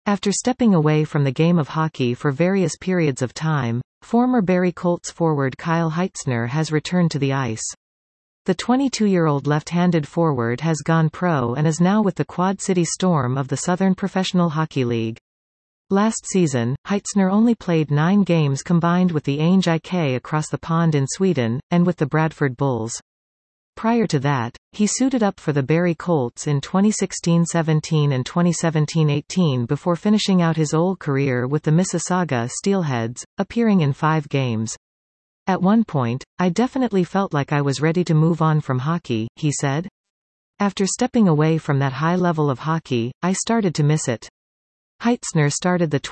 After stepping away from the game of hockey for various periods of time, former Barrie Colts forward Kyle Heitzner has returned to the ice. The 22-year-old left-handed forward has gone pro and is now with the Quad City Storm of the Southern Professional Hockey League. Last season, Heitzner only played 9 games combined with the Ainge IK across the pond in Sweden, and with the Bradford Bulls. Prior to that, he suited up for the Barrie Colts in 2016-17 and 2017-18 before finishing out his old career with the Mississauga Steelheads, appearing in 5 games. At one point, I definitely felt like I was ready to move on from hockey, he said. After stepping away from that high level of hockey, I started to miss it. Heitzner started the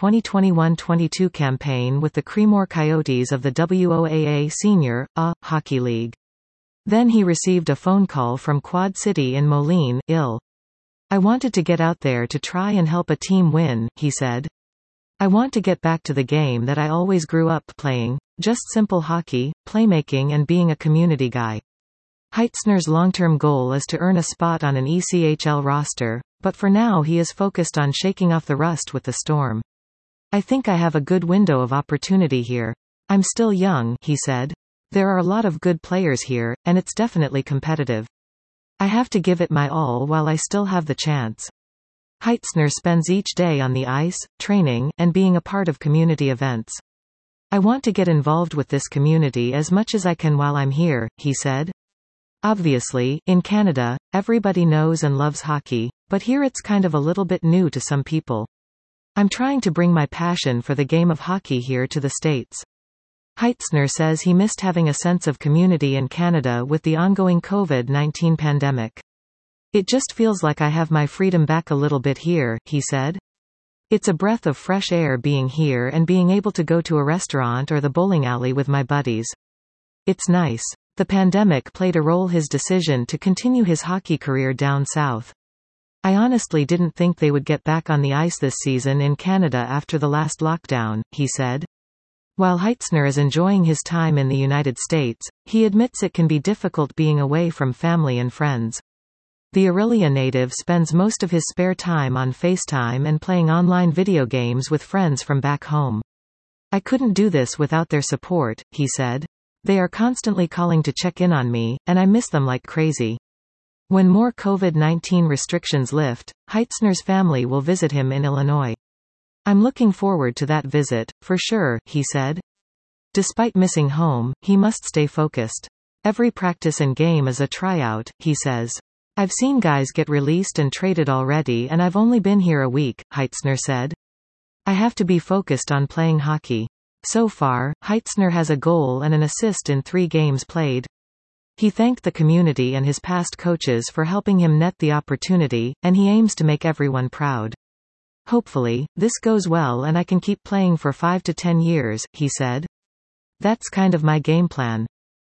2021-22 campaign with the Creemore Coyotes of the WOAA Senior A Hockey League. Then he received a phone call from Quad City in Moline, Ill. I wanted to get out there to try and help a team win, he said. I want to get back to the game that I always grew up playing, just simple hockey, playmaking and being a community guy. Heitzner's long-term goal is to earn a spot on an ECHL roster, but for now he is focused on shaking off the rust with the Storm. I think I have a good window of opportunity here. I'm still young, he said. There are a lot of good players here, and it's definitely competitive. I have to give it my all while I still have the chance. Heitzner spends each day on the ice, training, and being a part of community events. I want to get involved with this community as much as I can while I'm here, he said. Obviously, in Canada, everybody knows and loves hockey, but here it's kind of a little bit new to some people. I'm trying to bring my passion for the game of hockey here to the States. Heitzner says he missed having a sense of community in Canada with the ongoing COVID-19 pandemic. It just feels like I have my freedom back a little bit here, he said. It's a breath of fresh air being here and being able to go to a restaurant or the bowling alley with my buddies. It's nice. The pandemic played a role in his decision to continue his hockey career down south. I honestly didn't think they would get back on the ice this season in Canada after the last lockdown, he said. While Heitzner is enjoying his time in the United States, he admits it can be difficult being away from family and friends. The Orillia native spends most of his spare time on FaceTime and playing online video games with friends from back home. I couldn't do this without their support, he said. They are constantly calling to check in on me, and I miss them like crazy. When more COVID-19 restrictions lift, Heitzner's family will visit him in Illinois. I'm looking forward to that visit, for sure, he said. Despite missing home, he must stay focused. Every practice and game is a tryout, he says. I've seen guys get released and traded already and I've only been here a week, Heitzner said. I have to be focused on playing hockey. So far, Heitzner has a goal and an assist in 3 games played. He thanked the community and his past coaches for helping him net the opportunity, and he aims to make everyone proud. Hopefully, this goes well and I can keep playing for 5 to 10 years, he said. That's kind of my game plan.